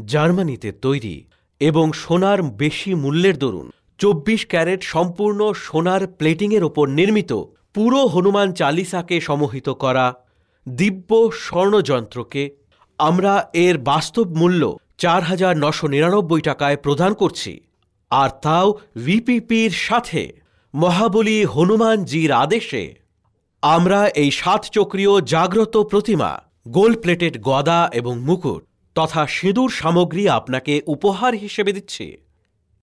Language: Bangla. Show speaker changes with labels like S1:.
S1: জার্মানিতে তৈরি এবং সোনার বেশি মূল্যের দরুন 24 ক্যারেট সম্পূর্ণ সোনার প্লেটিংয়ের ওপর নির্মিত পুরো হনুমান চালিসাকে সমোহিত করা দিব্য স্বর্ণযন্ত্রকে আমরা এর বাস্তব মূল্য 4,999 টাকায় প্রদান করছি, আর তাও ভিপিপির সাথে মহাবলী হনুমানজির আদেশে। আমরা এই 7 চক্রীয় জাগ্রত প্রতিমা, গোল্ড প্লেটেড গদা এবং মুকুট তথা সিঁদুর সামগ্রী আপনাকে উপহার হিসেবে দিচ্ছি।